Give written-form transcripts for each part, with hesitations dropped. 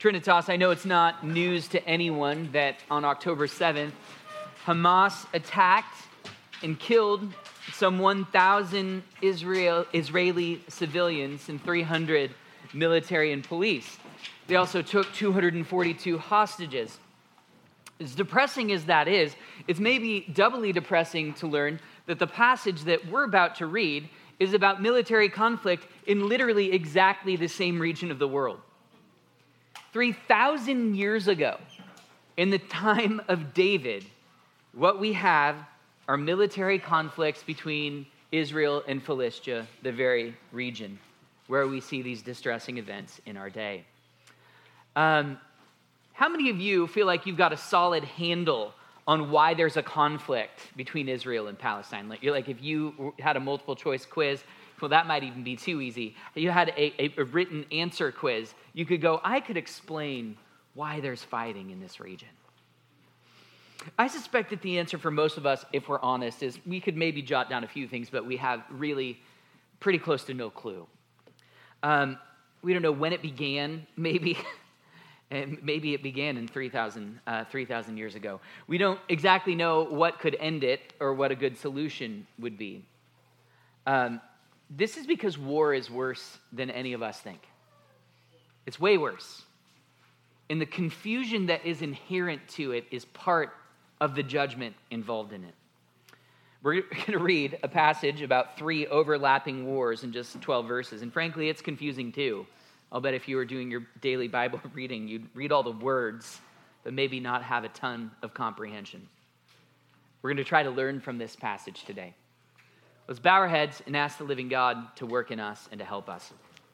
Trinitas, I know it's not news to anyone that on October 7th, Hamas attacked and killed some 1,000 Israeli civilians and 300 military and police. They also took 242 hostages. As depressing as that is, it's maybe doubly depressing to learn that the passage that we're about to read is about military conflict in literally exactly the same region of the world. 3,000 years ago, in the time of David, what we have are military conflicts between Israel and Philistia, the very region where we see these distressing events in our day. How many of you feel like you've got a solid handle on why there's a conflict between Israel and Palestine? Like if you had a multiple choice quiz, well, that might even be too easy. If you had a written answer quiz, you could go, I could explain why there's fighting in this region. I suspect that the answer for most of us, if we're honest, is we could maybe jot down a few things, but we have really pretty close to no clue. We don't know when it began, maybe. And maybe it began in 3,000 years ago. We don't exactly know what could end it or what a good solution would be. This is because war is worse than any of us think. It's way worse. And the confusion that is inherent to it is part of the judgment involved in it. We're going to read a passage about 3 overlapping wars in just 12 verses. And frankly, it's confusing too. I'll bet if you were doing your daily Bible reading, you'd read all the words, but maybe not have a ton of comprehension. We're going to try to learn from this passage today. Let's bow our heads and ask the living God to work in us and to help us.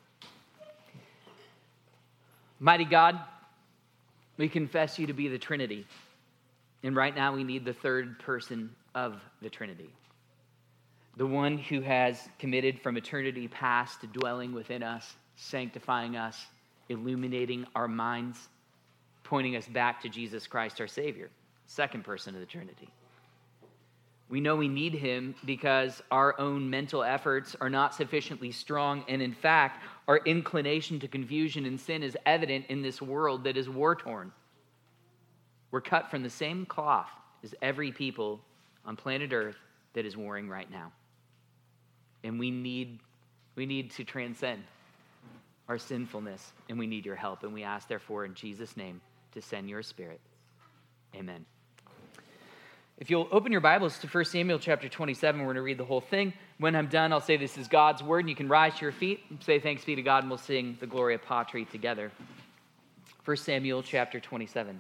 Mighty God, we confess you to be the Trinity. And right now we need the third person of the Trinity. The one who has committed from eternity past to dwelling within us, sanctifying us, illuminating our minds, pointing us back to Jesus Christ, our Savior, second person of the Trinity. We know we need him because our own mental efforts are not sufficiently strong, and in fact, our inclination to confusion and sin is evident in this world that is war-torn. We're cut from the same cloth as every people on planet Earth that is warring right now. And we need to transcend our sinfulness, and we need your help. And we ask, therefore, in Jesus' name, to send your Spirit. Amen. If you'll open your Bibles to 1 Samuel chapter 27, we're going to read the whole thing. When I'm done, I'll say this is God's word, and you can rise to your feet and say thanks be to God, and we'll sing the Gloria Patri together. 1 Samuel chapter 27.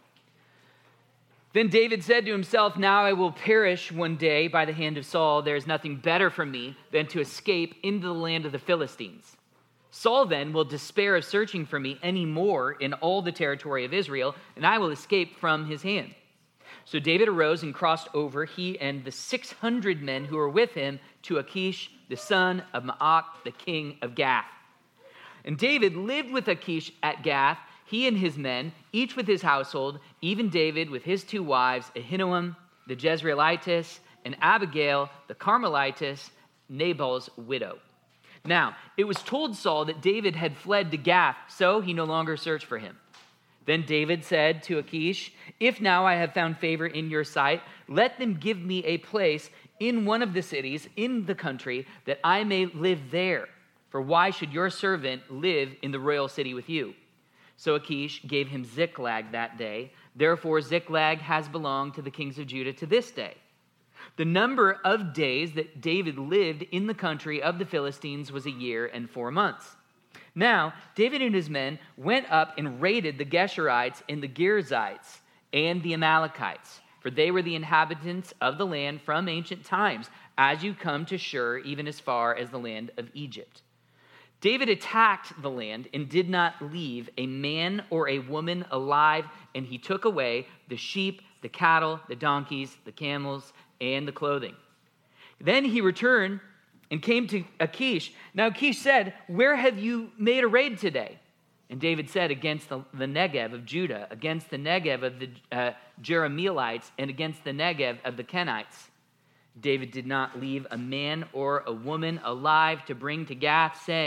Then David said to himself, now I will perish one day by the hand of Saul. There is nothing better for me than to escape into the land of the Philistines. Saul then will despair of searching for me any more in all the territory of Israel, and I will escape from his hand. So David arose and crossed over, he and the 600 men who were with him, to Achish, the son of Maach, the king of Gath. And David lived with Achish at Gath, he and his men, each with his household, even David with his 2 wives, Ahinoam, the Jezreelitess, and Abigail, the Carmelitess, Nabal's widow. Now, it was told Saul that David had fled to Gath, so he no longer searched for him. Then David said to Achish, if now I have found favor in your sight, let them give me a place in one of the cities in the country that I may live there. For why should your servant live in the royal city with you? So Achish gave him Ziklag that day. Therefore Ziklag has belonged to the kings of Judah to this day. The number of days that David lived in the country of the Philistines was 1 year and 4 months. Now, David and his men went up and raided the Geshurites and the Girzites and the Amalekites, for they were the inhabitants of the land from ancient times, as you come to Shur, even as far as the land of Egypt. David attacked the land and did not leave a man or a woman alive, and he took away the sheep, the cattle, the donkeys, the camels, and the clothing. Then he returned and came to Achish. Now Achish said, where have you made a raid today? And David said, against the Negev of Judah, against the Negev of the Jerahmeelites, and against the Negev of the Kenites. David did not leave a man or a woman alive to bring to Gath, saying,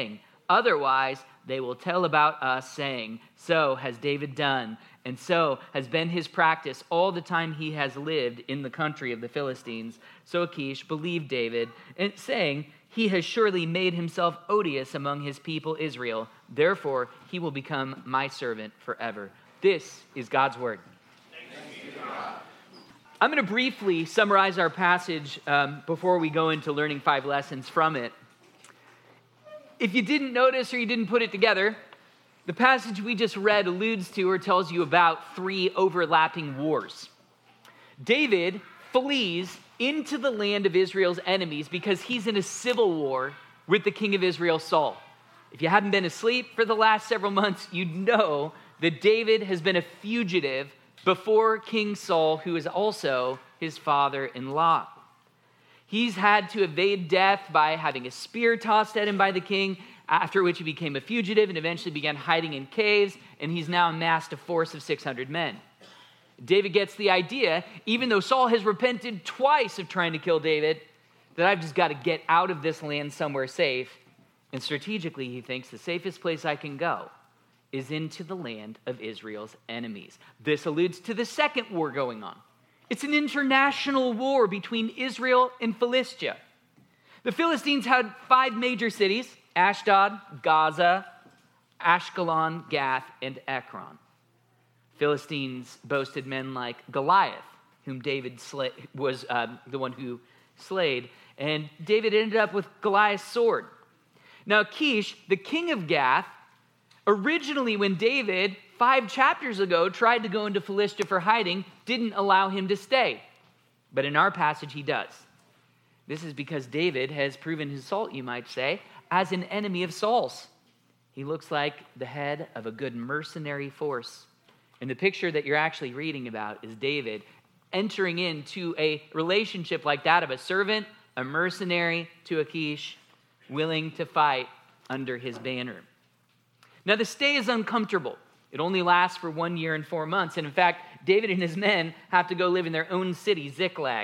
Otherwise, they will tell about us, saying, 'So has David done, and so has been his practice all the time he has lived in the country of the Philistines.' So Achish believed David, and saying, 'He has surely made himself odious among his people Israel. Therefore, he will become my servant forever.'" This is God's word. I'm going to briefly summarize our passage before we go into learning 5 lessons from it. If you didn't notice or you didn't put it together, the passage we just read alludes to or tells you about 3 overlapping wars. David flees into the land of Israel's enemies because he's in a civil war with the king of Israel, Saul. If you haven't been asleep for the last several months, you'd know that David has been a fugitive before King Saul, who is also his father-in-law. He's had to evade death by having a spear tossed at him by the king, after which he became a fugitive and eventually began hiding in caves, and he's now amassed a force of 600 men. David gets the idea, even though Saul has repented twice of trying to kill David, that I've just got to get out of this land somewhere safe. And strategically, he thinks the safest place I can go is into the land of Israel's enemies. This alludes to the second war going on. It's an international war between Israel and Philistia. The Philistines had 5 major cities: Ashdod, Gaza, Ashkelon, Gath, and Ekron. Philistines boasted men like Goliath, whom David was the one who slayed, and David ended up with Goliath's sword. Now, Achish, the king of Gath, originally when David 5 chapters ago tried to go into Philistia for hiding, didn't allow him to stay. But in our passage, he does. This is because David has proven his salt, you might say, as an enemy of Saul's. He looks like the head of a good mercenary force. And the picture that you're actually reading about is David entering into a relationship like that of a servant, a mercenary to Achish, willing to fight under his banner. Now, the stay is uncomfortable. It only lasts for 1 year and 4 months. And in fact, David and his men have to go live in their own city, Ziklag.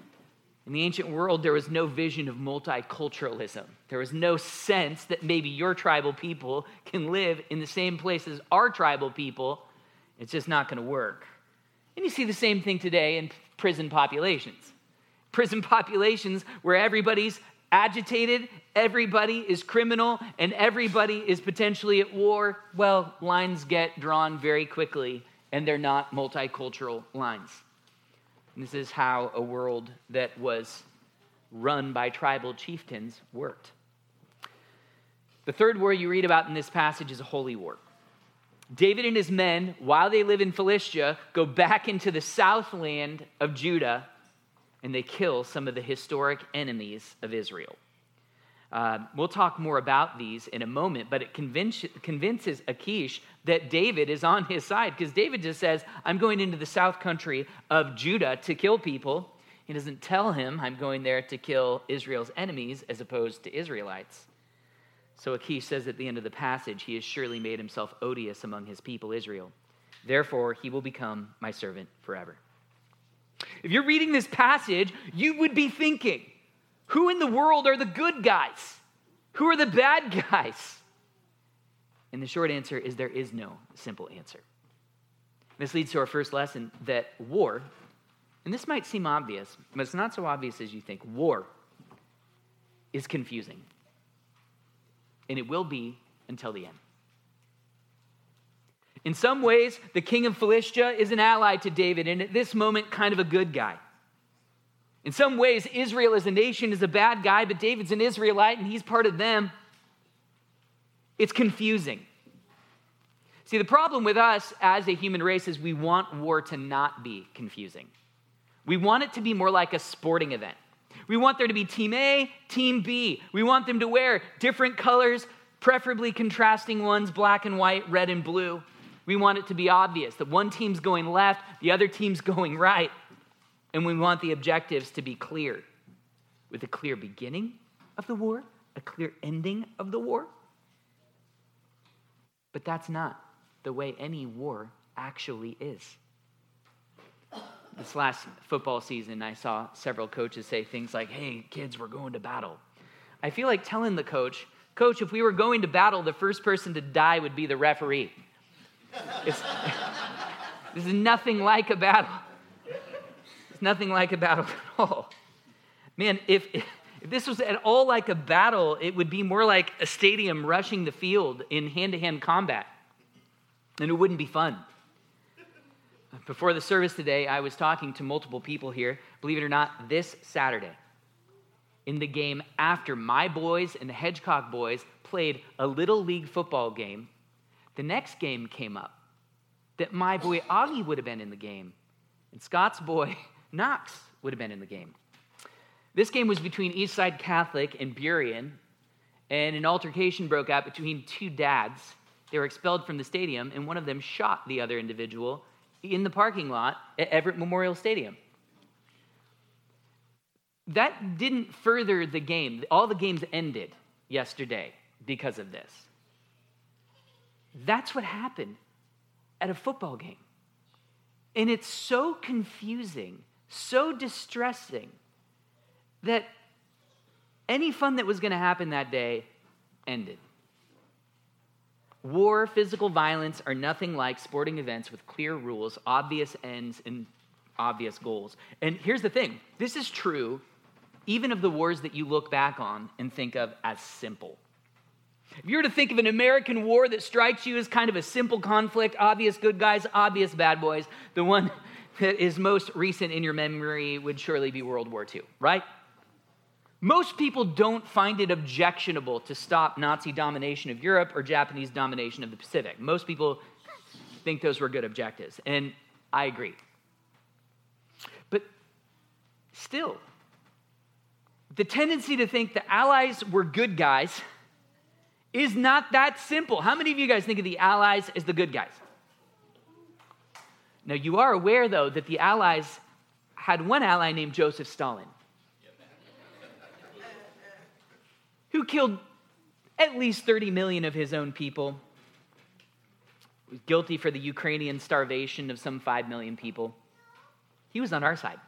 In the ancient world, there was no vision of multiculturalism. There was no sense that maybe your tribal people can live in the same place as our tribal people. It's just not going to work. And you see the same thing today in prison populations. Prison populations where everybody's agitated, everybody is criminal, and everybody is potentially at war. Well, lines get drawn very quickly, and they're not multicultural lines. And this is how a world that was run by tribal chieftains worked. The third war you read about in this passage is a holy war. David and his men, while they live in Philistia, go back into the southland of Judah, and they kill some of the historic enemies of Israel. We'll talk more about these in a moment, but it convinces Achish that David is on his side, because David just says, I'm going into the south country of Judah to kill people. He doesn't tell him, I'm going there to kill Israel's enemies as opposed to Israelites. So Achish says at the end of the passage, he has surely made himself odious among his people Israel. Therefore, he will become my servant forever. If you're reading this passage, you would be thinking, who in the world are the good guys? Who are the bad guys? And the short answer is there is no simple answer. This leads to our first lesson, that war, and this might seem obvious, but it's not so obvious as you think, war is confusing. And it will be until the end. In some ways, the king of Philistia is an ally to David, and at this moment, kind of a good guy. In some ways, Israel as a nation is a bad guy, but David's an Israelite, and he's part of them. It's confusing. See, the problem with us as a human race is we want war to not be confusing. We want it to be more like a sporting event. We want there to be Team A, Team B. We want them to wear different colors, preferably contrasting ones, black and white, red and blue. We want it to be obvious that one team's going left, the other team's going right. And we want the objectives to be clear, with a clear beginning of the war, a clear ending of the war. But that's not the way any war actually is. This last football season, I saw several coaches say things like, hey, kids, we're going to battle. I feel like telling the coach Coach, if we were going to battle, the first person to die would be the referee. This is nothing like a battle. It's nothing like a battle at all. Man, if this was at all like a battle, it would be more like a stadium rushing the field in hand-to-hand combat. And it wouldn't be fun. Before the service today, I was talking to multiple people here. Believe it or not, this Saturday, in the game after my boys and the Hedgecock boys played a little league football game, the next game came up that my boy Augie would have been in the game, and Scott's boy Knox would have been in the game. This game was between Eastside Catholic and Burien, and an altercation broke out between two dads. They were expelled from the stadium, and one of them shot the other individual in the parking lot at Everett Memorial Stadium. That didn't further the game. All the games ended yesterday because of this. That's what happened at a football game. And it's so confusing, so distressing, that any fun that was going to happen that day ended. War, physical violence are nothing like sporting events with clear rules, obvious ends, and obvious goals. And here's the thing. This is true even of the wars that you look back on and think of as simple. If you were to think of an American war that strikes you as kind of a simple conflict, obvious good guys, obvious bad boys, the one that is most recent in your memory would surely be World War II, right? Most people don't find it objectionable to stop Nazi domination of Europe or Japanese domination of the Pacific. Most people think those were good objectives, and I agree. But still, the tendency to think the Allies were good guys is not that simple. How many of you guys think of the Allies as the good guys? Now, you are aware, though, that the Allies had one ally named Joseph Stalin, who killed at least 30 million of his own people, was guilty for the Ukrainian starvation of some 5 million people. He was on our side.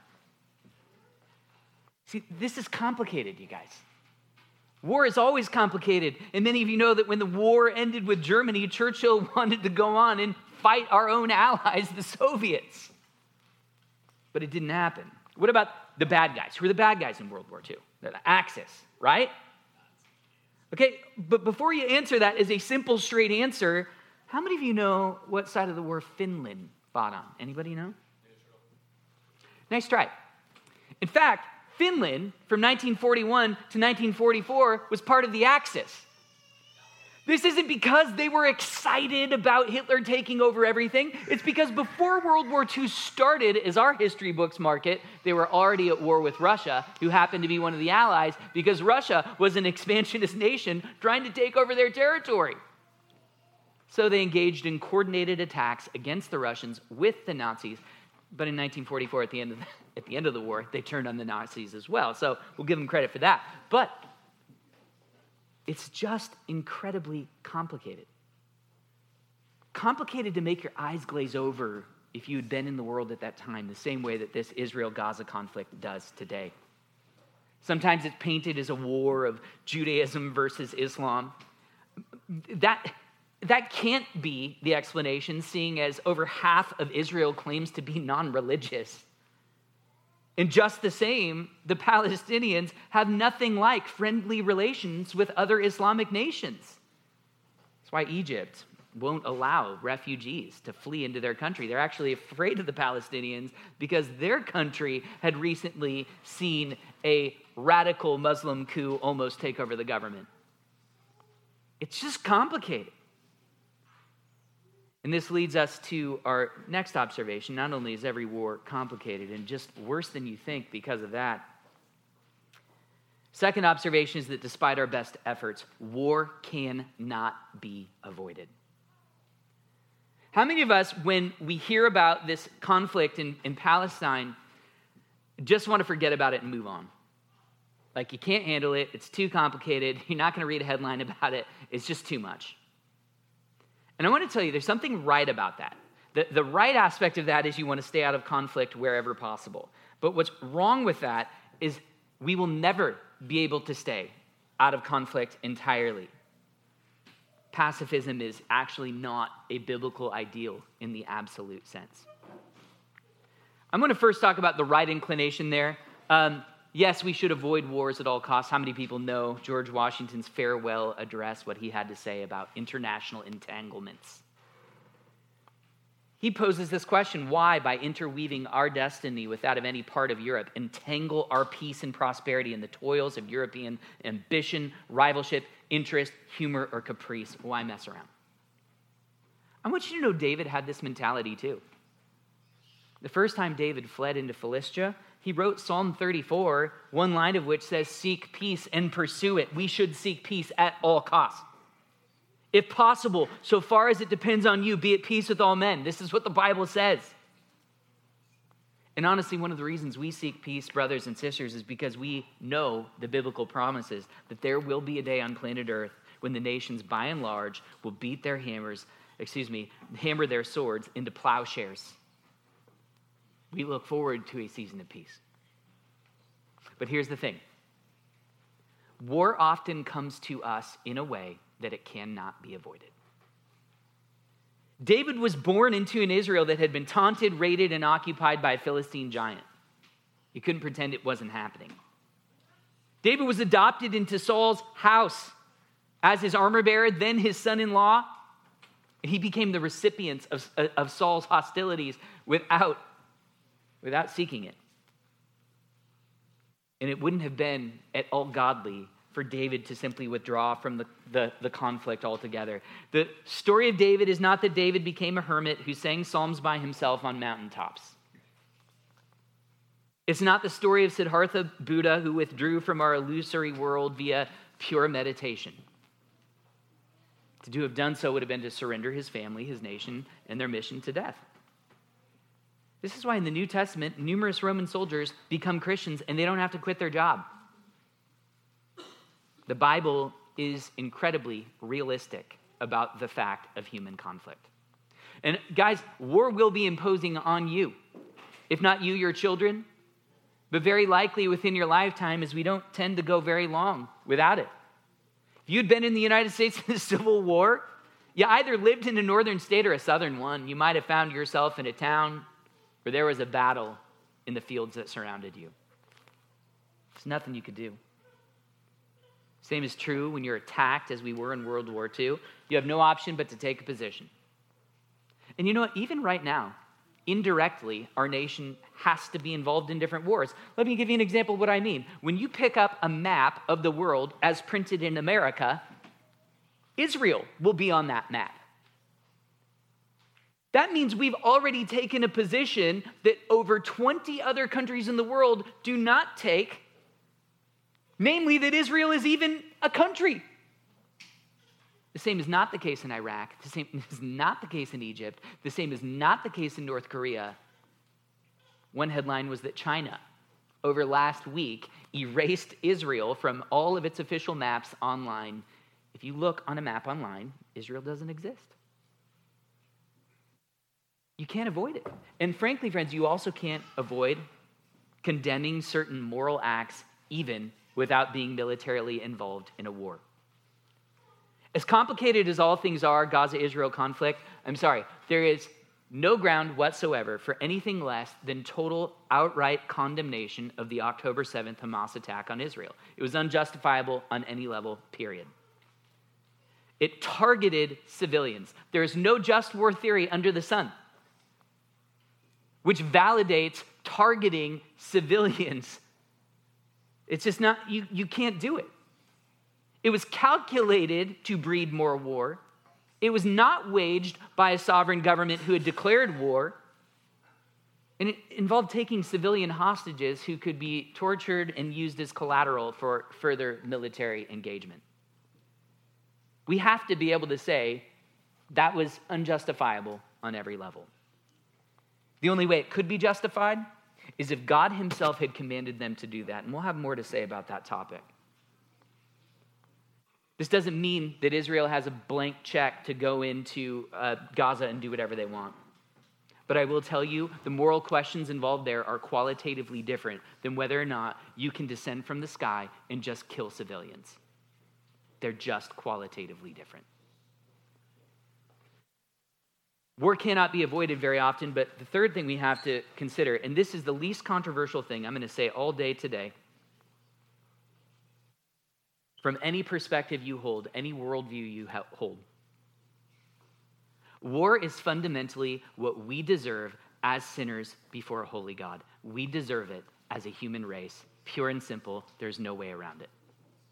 See, this is complicated, you guys. War is always complicated. And many of you know that when the war ended with Germany, Churchill wanted to go on and fight our own allies, the Soviets. But it didn't happen. What about the bad guys? Who are the bad guys in World War II? They're the Axis, right? Okay, but before you answer that as a simple, straight answer, how many of you know what side of the war Finland fought on? Anybody know? Nice try. In fact, Finland, from 1941 to 1944, was part of the Axis. This isn't because they were excited about Hitler taking over everything. It's because before World War II started, as our history books mark it, they were already at war with Russia, who happened to be one of the allies, because Russia was an expansionist nation trying to take over their territory. So they engaged in coordinated attacks against the Russians with the Nazis. But in 1944, at the end of the war, they turned on the Nazis as well. So we'll give them credit for that. But it's just incredibly complicated. Complicated to make your eyes glaze over if you had been in the world at that time, the same way that this Israel-Gaza conflict does today. Sometimes it's painted as a war of Judaism versus Islam. That can't be the explanation, seeing as over half of Israel claims to be non-religious. And just the same, the Palestinians have nothing like friendly relations with other Islamic nations. That's why Egypt won't allow refugees to flee into their country. They're actually afraid of the Palestinians because their country had recently seen a radical Muslim coup almost take over the government. It's just complicated. And this leads us to our next observation. Not only is every war complicated and just worse than you think because of that. Second observation is that despite our best efforts, war cannot be avoided. How many of us, when we hear about this conflict in Palestine, just want to forget about it and move on? Like, you can't handle it. It's too complicated. You're not going to read a headline about it. It's just too much. And I want to tell you, there's something right about that. The right aspect of that is you want to stay out of conflict wherever possible. But what's wrong with that is we will never be able to stay out of conflict entirely. pacifism is actually not a biblical ideal in the absolute sense. I'm going to first talk about the right inclination there. Yes, we should avoid wars at all costs. How many people know George Washington's farewell address, what he had to say about international entanglements? He poses this question: why, by interweaving our destiny with that of any part of Europe, entangle our peace and prosperity in the toils of European ambition, rivalship, interest, humor, or caprice? Why mess around? I want you to know David had this mentality too. The first time David fled into Philistia, he wrote Psalm 34, one line of which says, "Seek peace and pursue it." We should seek peace at all costs. If possible, so far as it depends on you, be at peace with all men. This is what the Bible says. And honestly, one of the reasons we seek peace, brothers and sisters, is because we know the biblical promises that there will be a day on planet Earth when the nations, by and large, will beat their hammer their swords into plowshares. We look forward to a season of peace. But here's the thing. War often comes to us in a way that it cannot be avoided. David was born into an Israel that had been taunted, raided, and occupied by a Philistine giant. You couldn't pretend it wasn't happening. David was adopted into Saul's house as his armor bearer, then his son-in-law. He became the recipient of Saul's hostilities without seeking it. And it wouldn't have been at all godly for David to simply withdraw from the conflict altogether. The story of David is not that David became a hermit who sang psalms by himself on mountaintops. It's not the story of Siddhartha Buddha who withdrew from our illusory world via pure meditation. To have done so would have been to surrender his family, his nation, and their mission to death. This is why in the New Testament, numerous Roman soldiers become Christians and they don't have to quit their job. The Bible is incredibly realistic about the fact of human conflict. And guys, war will be imposing on you. If not you, your children, but very likely within your lifetime, as we don't tend to go very long without it. If you'd been in the United States in the Civil War, you either lived in a northern state or a southern one. You might have found yourself in a town where there was a battle in the fields that surrounded you. There's nothing you could do. Same is true when you're attacked, as we were in World War II. You have no option but to take a position. And you know what? Even right now, indirectly, our nation has to be involved in different wars. Let me give you an example of what I mean. When you pick up a map of the world as printed in America, Israel will be on that map. That means we've already taken a position that over 20 other countries in the world do not take, namely that Israel is even a country. The same is not the case in Iraq. The same is not the case in Egypt. The same is not the case in North Korea. One headline was that China, over last week, erased Israel from all of its official maps online. If you look on a map online, Israel doesn't exist. You can't avoid it. And frankly, friends, you also can't avoid condemning certain moral acts even without being militarily involved in a war. As complicated as all things are, Gaza-Israel conflict, there is no ground whatsoever for anything less than total outright condemnation of the October 7th Hamas attack on Israel. It was unjustifiable on any level, period. It targeted civilians. There is no just war theory under the sun which validates targeting civilians. It's just not, you can't do it. It was calculated to breed more war. It was not waged by a sovereign government who had declared war. And it involved taking civilian hostages who could be tortured and used as collateral for further military engagement. We have to be able to say that was unjustifiable on every level. The only way it could be justified is if God himself had commanded them to do that. And we'll have more to say about that topic. This doesn't mean that Israel has a blank check to go into Gaza and do whatever they want. But I will tell you, the moral questions involved there are qualitatively different than whether or not you can descend from the sky and just kill civilians. They're just qualitatively different. War cannot be avoided very often, but the third thing we have to consider, and this is the least controversial thing I'm going to say all day today, from any perspective you hold, any worldview you hold, war is fundamentally what we deserve as sinners before a holy God. We deserve it as a human race, pure and simple. There's no way around it.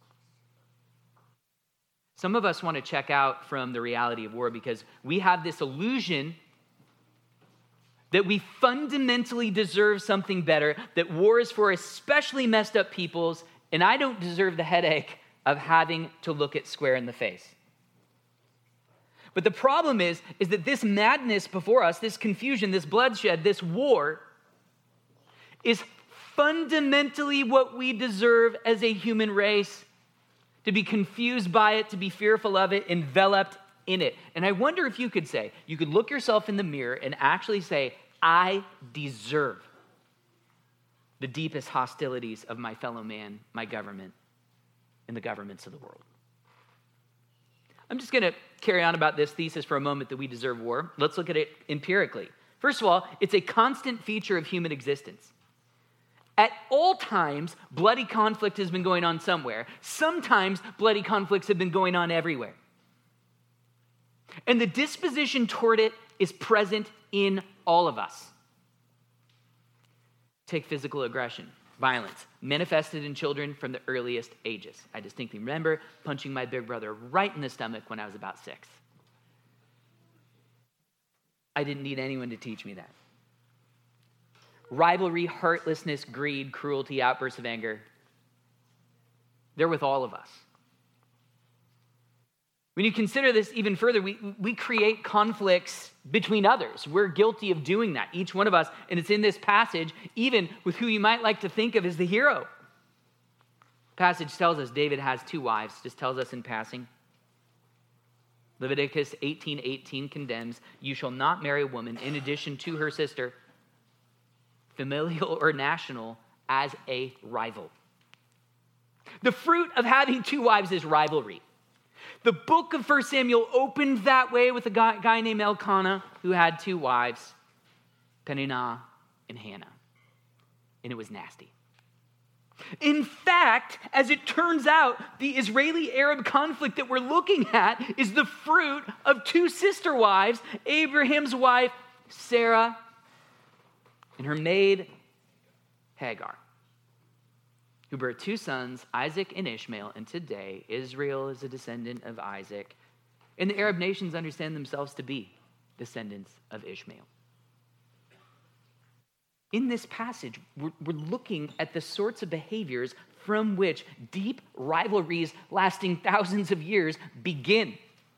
Some of us want to check out from the reality of war because we have this illusion that we fundamentally deserve something better, that war is for especially messed up peoples, and I don't deserve the headache of having to look it square in the face. But the problem is that this madness before us, this confusion, this bloodshed, this war, is fundamentally what we deserve as a human race. To be confused by it, to be fearful of it, enveloped in it. And I wonder if you could look yourself in the mirror and actually say, I deserve the deepest hostilities of my fellow man, my government, and the governments of the world. I'm just going to carry on about this thesis for a moment that we deserve war. Let's look at it empirically. First of all, it's a constant feature of human existence. At all times, bloody conflict has been going on somewhere. Sometimes bloody conflicts have been going on everywhere. And the disposition toward it is present in all of us. Take physical aggression, violence, manifested in children from the earliest ages. I distinctly remember punching my big brother right in the stomach when I was about 6. I didn't need anyone to teach me that. Rivalry, heartlessness, greed, cruelty, outbursts of anger. They're with all of us. When you consider this even further, we create conflicts between others. We're guilty of doing that, each one of us. And it's in this passage, even with who you might like to think of as the hero. Passage tells us David has 2 wives, just tells us in passing. Leviticus 18:18 condemns, you shall not marry a woman in addition to her sister, familial or national, as a rival. The fruit of having 2 wives is rivalry. The book of 1 Samuel opened that way with a guy named Elkanah who had 2 wives, Peninnah and Hannah. And it was nasty. In fact, as it turns out, the Israeli-Arab conflict that we're looking at is the fruit of 2 sister wives, Abraham's wife, Sarah, and her maid, Hagar, who bore 2 sons, Isaac and Ishmael. And today, Israel is a descendant of Isaac. And the Arab nations understand themselves to be descendants of Ishmael. In this passage, we're looking at the sorts of behaviors from which deep rivalries lasting thousands of years begin.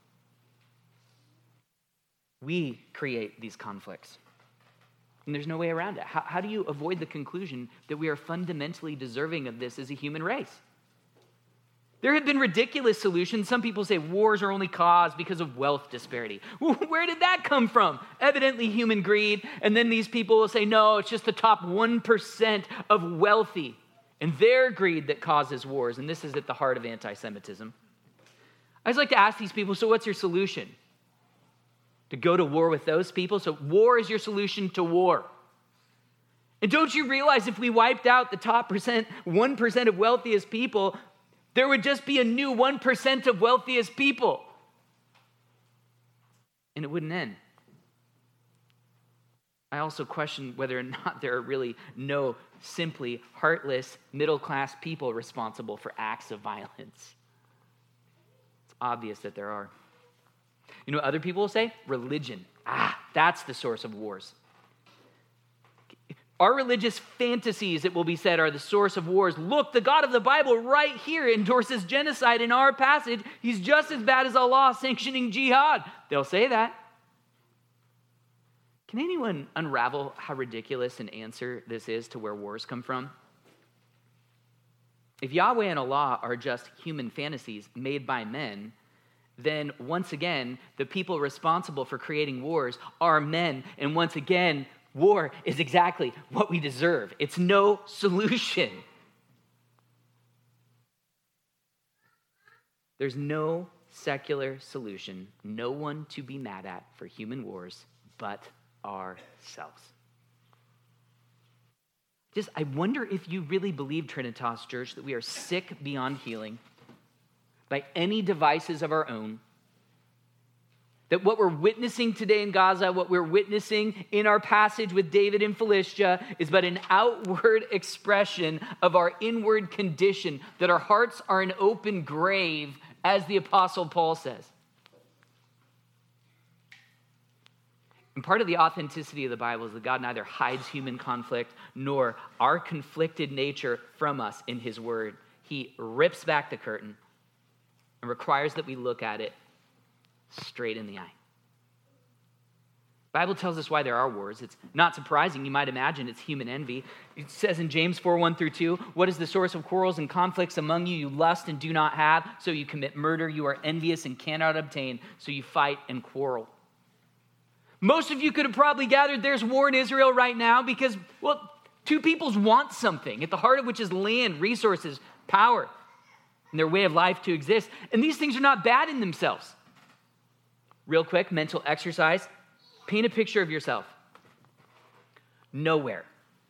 We create these conflicts. And there's no way around it. How do you avoid the conclusion that we are fundamentally deserving of this as a human race? There have been ridiculous solutions. Some people say wars are only caused because of wealth disparity. Where did that come from? Evidently human greed. And then these people will say, no, it's just the top 1% of wealthy and their greed that causes wars. And this is at the heart of anti-Semitism. I just like to ask these people, so what's your solution? To go to war with those people? So war is your solution to war. And don't you realize if we wiped out the top 1% of wealthiest people, there would just be a new 1% of wealthiest people. And it wouldn't end. I also question whether or not there are really no simply heartless middle-class people responsible for acts of violence. It's obvious that there are. You know what other people will say? Religion. That's the source of wars. Our religious fantasies, it will be said, are the source of wars. Look, the God of the Bible right here endorses genocide in our passage. He's just as bad as Allah sanctioning jihad. They'll say that. Can anyone unravel how ridiculous an answer this is to where wars come from? If Yahweh and Allah are just human fantasies made by men, then once again, the people responsible for creating wars are men. And once again, war is exactly what we deserve. It's no solution. There's no secular solution, no one to be mad at for human wars but ourselves. I wonder if you really believe, Trinitas Church, that we are sick beyond healing by any devices of our own. That what we're witnessing today in Gaza, what we're witnessing in our passage with David in Philistia, is but an outward expression of our inward condition, that our hearts are an open grave, as the Apostle Paul says. And part of the authenticity of the Bible is that God neither hides human conflict nor our conflicted nature from us in his word. He rips back the curtain and requires that we look at it straight in the eye. The Bible tells us why there are wars. It's not surprising. You might imagine it's human envy. It says in James 4:1-2, "What is the source of quarrels and conflicts among you? You lust and do not have, so you commit murder. You are envious and cannot obtain, so you fight and quarrel." Most of you could have probably gathered there's war in Israel right now because, well, two peoples want something, at the heart of which is land, resources, power, and their way of life to exist. And these things are not bad in themselves. Real quick, mental exercise. Paint a picture of yourself. Nowhere.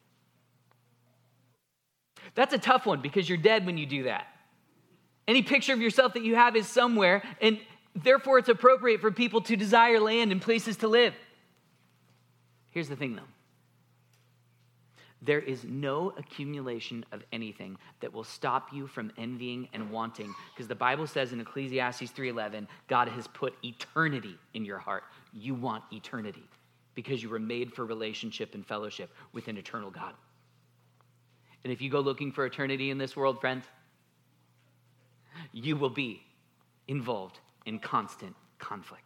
That's a tough one because you're dead when you do that. Any picture of yourself that you have is somewhere, and therefore it's appropriate for people to desire land and places to live. Here's the thing, though. There is no accumulation of anything that will stop you from envying and wanting, because the Bible says in Ecclesiastes 3:11, God has put eternity in your heart. You want eternity because you were made for relationship and fellowship with an eternal God. And if you go looking for eternity in this world, friends, you will be involved in constant conflict.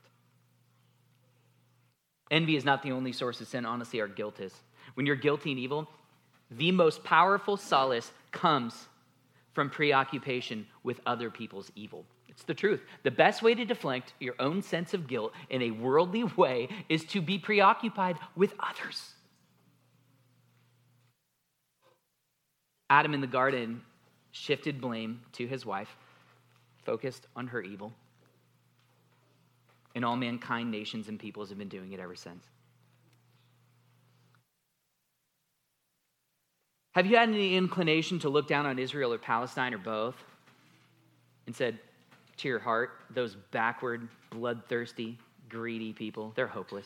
Envy is not the only source of sin. Honestly, our guilt is. When you're guilty and evil, the most powerful solace comes from preoccupation with other people's evil. It's the truth. The best way to deflect your own sense of guilt in a worldly way is to be preoccupied with others. Adam in the garden shifted blame to his wife, focused on her evil. And all mankind, nations, and peoples have been doing it ever since. Have you had any inclination to look down on Israel or Palestine or both and said to your heart, those backward, bloodthirsty, greedy people, they're hopeless?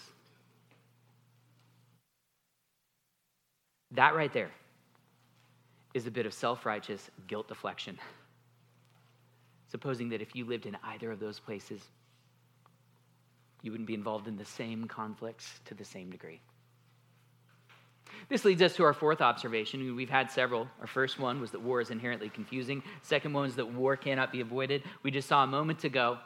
That right there is a bit of self-righteous guilt deflection. Supposing that if you lived in either of those places, you wouldn't be involved in the same conflicts to the same degree. This leads us to our fourth observation. We've had several. Our first one was that war is inherently confusing. Second one is that war cannot be avoided. We just saw a moment ago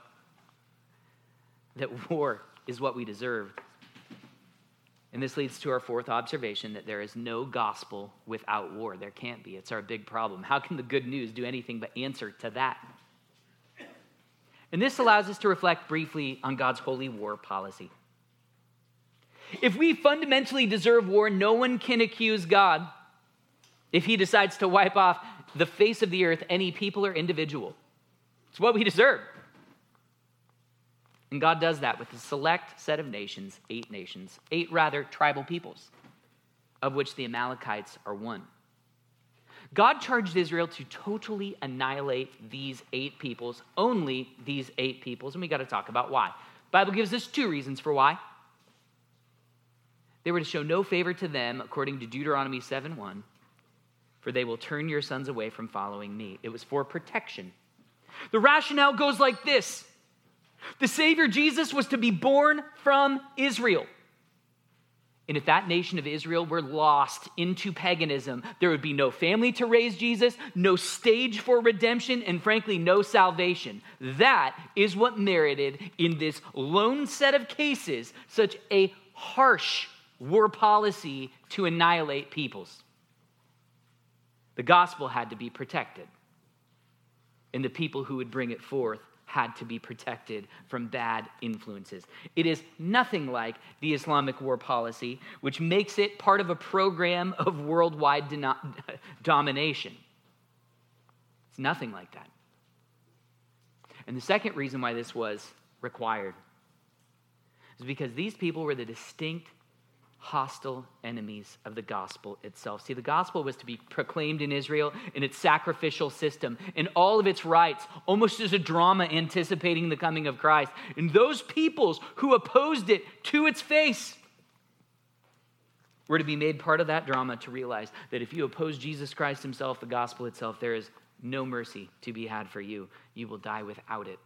that war is what we deserve. And this leads to our fourth observation, that there is no gospel without war. There can't be. It's our big problem. How can the good news do anything but answer to that? And this allows us to reflect briefly on God's holy war policy. If we fundamentally deserve war, no one can accuse God if he decides to wipe off the face of the earth any people or individual. It's what we deserve. And God does that with a select set of nations, eight tribal peoples, of which the Amalekites are one. God charged Israel to totally annihilate these eight peoples, only these eight peoples, and we got to talk about why. The Bible gives us two reasons for why. They were to show no favor to them, according to Deuteronomy 7:1, for they will turn your sons away from following me. It was for protection. The rationale goes like this. The Savior Jesus was to be born from Israel. And if that nation of Israel were lost into paganism, there would be no family to raise Jesus, no stage for redemption, and frankly, no salvation. That is what merited in this lone set of cases such a harsh war policy to annihilate peoples. The gospel had to be protected, and the people who would bring it forth had to be protected from bad influences. It is nothing like the Islamic war policy, which makes it part of a program of worldwide domination. It's nothing like that. And the second reason why this was required is because these people were the distinct, hostile enemies of the gospel itself. See, the gospel was to be proclaimed in Israel in its sacrificial system, in all of its rites, almost as a drama anticipating the coming of Christ. And those peoples who opposed it to its face were to be made part of that drama, to realize that if you oppose Jesus Christ himself, the gospel itself, there is no mercy to be had for you. You will die without it.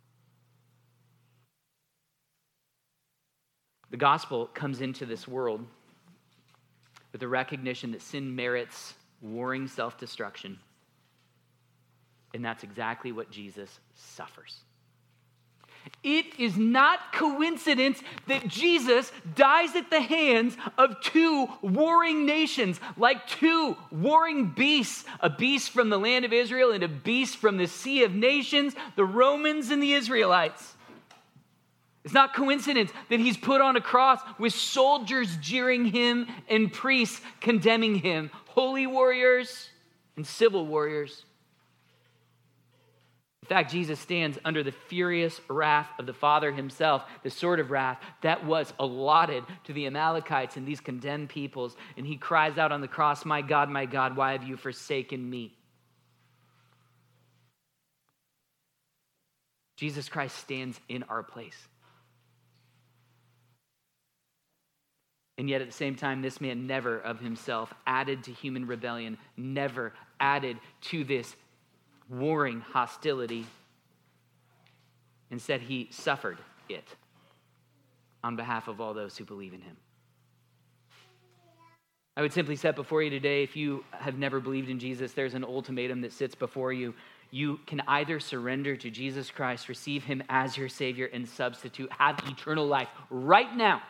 The gospel comes into this world with the recognition that sin merits warring self-destruction. And that's exactly what Jesus suffers. It is not coincidence that Jesus dies at the hands of two warring nations, like two warring beasts, a beast from the land of Israel and a beast from the Sea of Nations, the Romans and the Israelites. It's not coincidence that he's put on a cross with soldiers jeering him and priests condemning him, holy warriors and civil warriors. In fact, Jesus stands under the furious wrath of the Father himself, the sort of wrath that was allotted to the Amalekites and these condemned peoples. And he cries out on the cross, my God, why have you forsaken me? Jesus Christ stands in our place. And yet at the same time, this man never of himself added to human rebellion, never added to this warring hostility. Instead, he suffered it on behalf of all those who believe in him. I would simply set before you today, if you have never believed in Jesus, there's an ultimatum that sits before you. You can either surrender to Jesus Christ, receive him as your Savior and substitute, have eternal life right now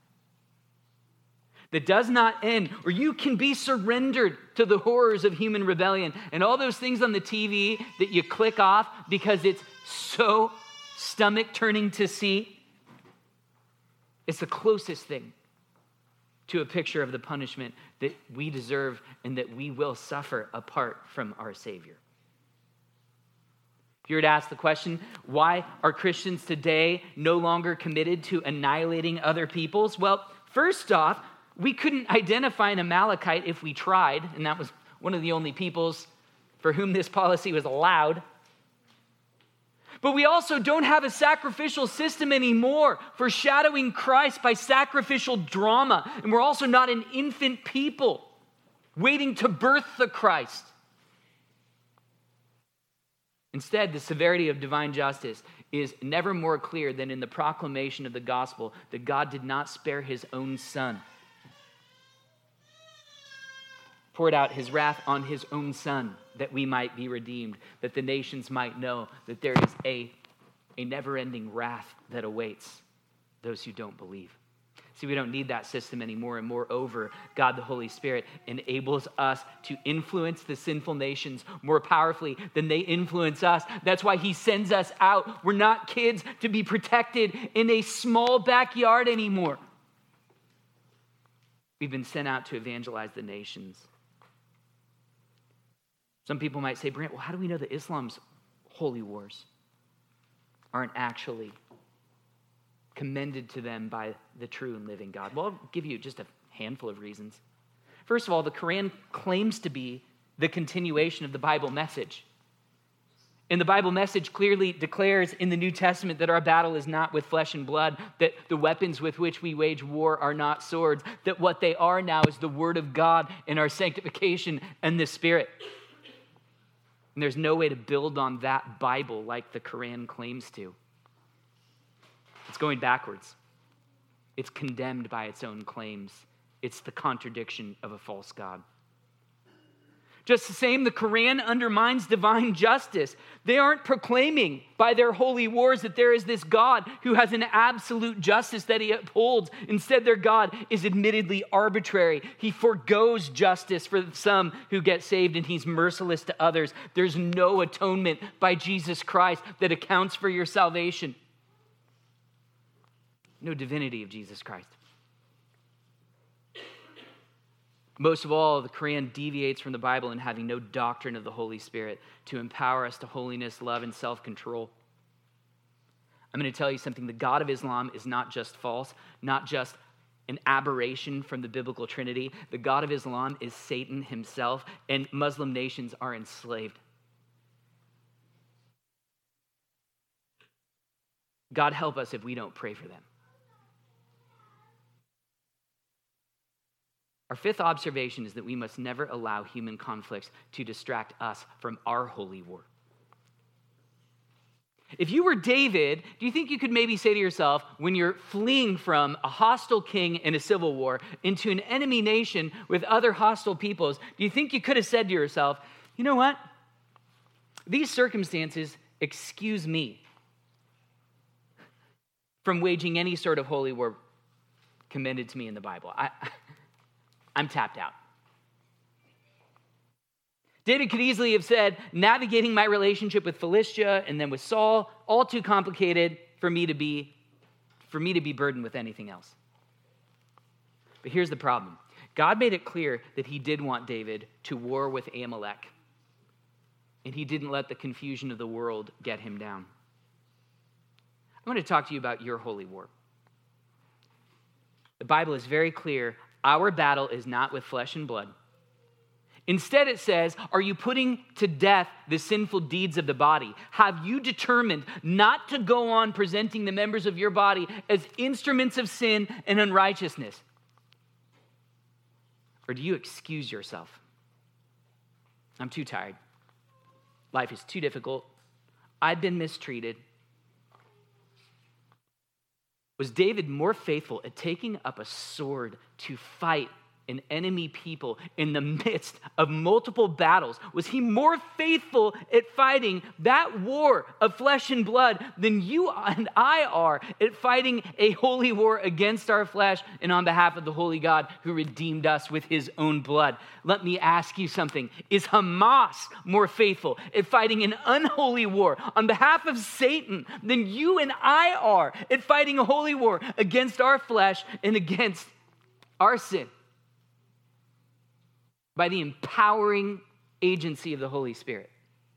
that does not end, or you can be surrendered to the horrors of human rebellion and all those things on the TV that you click off because it's so stomach-turning to see. It's the closest thing to a picture of the punishment that we deserve and that we will suffer apart from our Savior. If you were to ask the question, why are Christians today no longer committed to annihilating other peoples? Well, first off, we couldn't identify an Amalekite if we tried, and that was one of the only peoples for whom this policy was allowed. But we also don't have a sacrificial system anymore for shadowing Christ by sacrificial drama, and we're also not an infant people waiting to birth the Christ. Instead, the severity of divine justice is never more clear than in the proclamation of the gospel that God did not spare his own son. Poured out his wrath on his own son that we might be redeemed, that the nations might know that there is a never-ending wrath that awaits those who don't believe. See, we don't need that system anymore, and moreover, God the Holy Spirit enables us to influence the sinful nations more powerfully than they influence us. That's why he sends us out. We're not kids to be protected in a small backyard anymore. We've been sent out to evangelize the nations. Some people might say, Brant, well, how do we know that Islam's holy wars aren't actually commended to them by the true and living God? Well, I'll give you just a handful of reasons. First of all, the Quran claims to be the continuation of the Bible message. And the Bible message clearly declares in the New Testament that our battle is not with flesh and blood, that the weapons with which we wage war are not swords, that what they are now is the Word of God and our sanctification and the Spirit. And there's no way to build on that Bible like the Quran claims to. It's going backwards. It's condemned by its own claims. It's the contradiction of a false God. Just the same, the Quran undermines divine justice. They aren't proclaiming by their holy wars that there is this God who has an absolute justice that he upholds. Instead, their God is admittedly arbitrary. He forgoes justice for some who get saved, and he's merciless to others. There's no atonement by Jesus Christ that accounts for your salvation. No divinity of Jesus Christ. Most of all, the Quran deviates from the Bible in having no doctrine of the Holy Spirit to empower us to holiness, love, and self-control. I'm going to tell you something. The God of Islam is not just false, not just an aberration from the biblical Trinity. The God of Islam is Satan himself, and Muslim nations are enslaved. God help us if we don't pray for them. Our fifth observation is that we must never allow human conflicts to distract us from our holy war. If you were David, do you think you could maybe say to yourself, when you're fleeing from a hostile king in a civil war into an enemy nation with other hostile peoples, do you think you could have said to yourself, you know what? These circumstances excuse me from waging any sort of holy war commended to me in the Bible. I'm tapped out. David could easily have said, navigating my relationship with Philistia and then with Saul, all too complicated for me to be burdened with anything else. But here's the problem. God made it clear that he did want David to war with Amalek, and he didn't let the confusion of the world get him down. I want to talk to you about your holy war. The Bible is very clear. Our battle is not with flesh and blood. Instead, it says, are you putting to death the sinful deeds of the body? Have you determined not to go on presenting the members of your body as instruments of sin and unrighteousness? Or do you excuse yourself? I'm too tired. Life is too difficult. I've been mistreated. Was David more faithful at taking up a sword to fight an enemy people in the midst of multiple battles? Was he more faithful at fighting that war of flesh and blood than you and I are at fighting a holy war against our flesh and on behalf of the holy God who redeemed us with his own blood? Let me ask you something. Is Hamas more faithful at fighting an unholy war on behalf of Satan than you and I are at fighting a holy war against our flesh and against our sin? By the empowering agency of the Holy Spirit.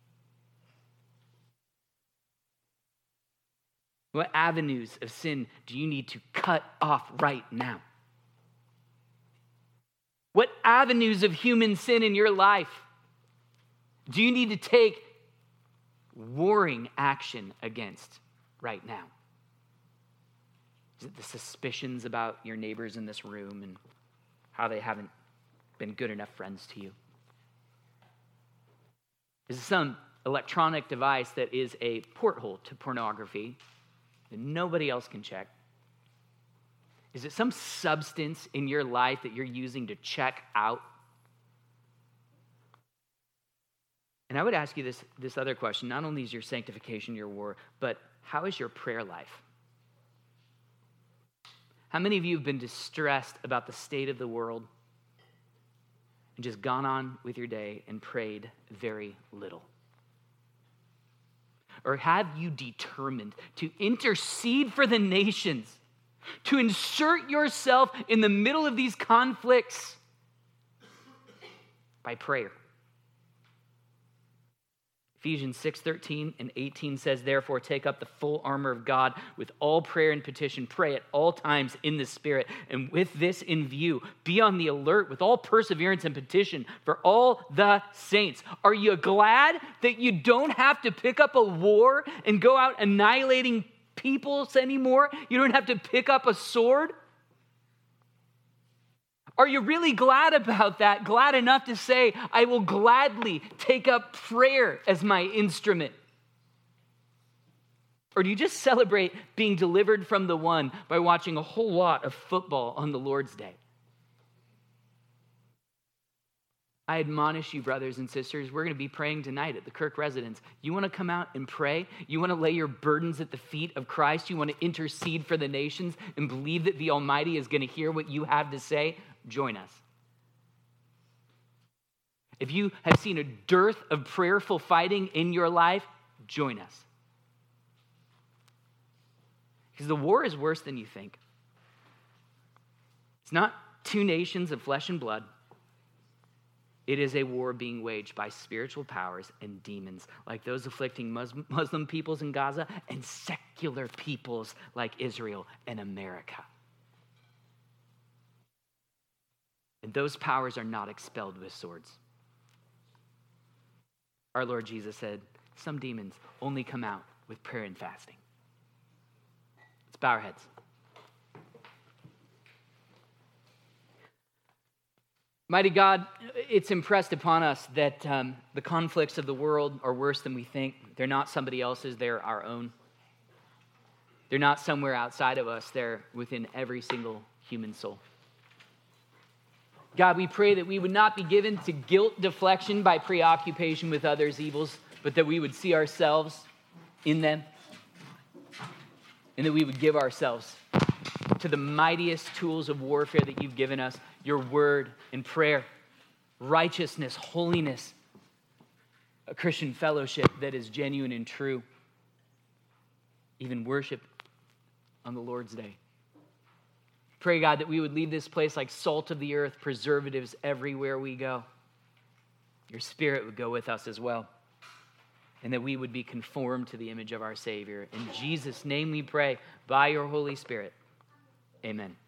What avenues of sin do you need to cut off right now? What avenues of human sin in your life do you need to take warring action against right now? Is it the suspicions about your neighbors in this room and how they haven't been good enough friends to you? Is it some electronic device that is a porthole to pornography that nobody else can check? Is it some substance in your life that you're using to check out? And I would ask you this other question. Not only is your sanctification your war, but how is your prayer life? How many of you have been distressed about the state of the world and just gone on with your day and prayed very little? Or have you determined to intercede for the nations, to insert yourself in the middle of these conflicts by prayer? Ephesians 6:13 and 18 says, therefore, take up the full armor of God with all prayer and petition. Pray at all times in the Spirit. And with this in view, be on the alert with all perseverance and petition for all the saints. Are you glad that you don't have to pick up a war and go out annihilating peoples anymore? You don't have to pick up a sword? Are you really glad about that? Glad enough to say, I will gladly take up prayer as my instrument? Or do you just celebrate being delivered from the one by watching a whole lot of football on the Lord's Day? I admonish you, brothers and sisters, we're going to be praying tonight at the Kirk residence. You want to come out and pray? You want to lay your burdens at the feet of Christ? You want to intercede for the nations and believe that the Almighty is going to hear what you have to say? Join us. If you have seen a dearth of prayerful fighting in your life, join us. Because the war is worse than you think. It's not two nations of flesh and blood. It is a war being waged by spiritual powers and demons like those afflicting Muslim peoples in Gaza and secular peoples like Israel and America. And those powers are not expelled with swords. Our Lord Jesus said, some demons only come out with prayer and fasting. Let's bow our heads. Mighty God, it's impressed upon us that the conflicts of the world are worse than we think. They're not somebody else's, they're our own. They're not somewhere outside of us, they're within every single human soul. God, we pray that we would not be given to guilt deflection by preoccupation with others' evils, but that we would see ourselves in them, and that we would give ourselves to the mightiest tools of warfare that you've given us, your word and prayer, righteousness, holiness, a Christian fellowship that is genuine and true, even worship on the Lord's day. Pray, God, that we would leave this place like salt of the earth, preservatives everywhere we go. Your Spirit would go with us as well, and that we would be conformed to the image of our Savior. In Jesus' name we pray, by your Holy Spirit. Amen.